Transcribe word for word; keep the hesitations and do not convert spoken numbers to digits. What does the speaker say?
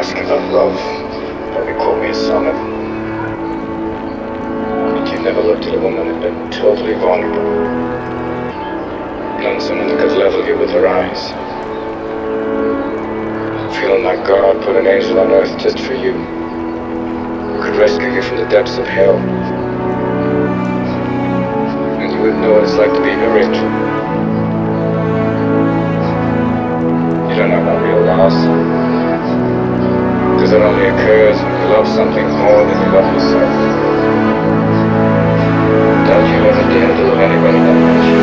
asking about love. Probably quote me a sonnet. But you've never looked at a woman and been totally vulnerable. Known someone that could level you with her eyes. Feeling like God put an angel on earth just for you. Who could rescue you from the depths of hell. And you would know what it's like to be her angel. You don't know about real loss. Because it only occurs when you love something more than you love yourself. Don't you ever dare to love anybody that much.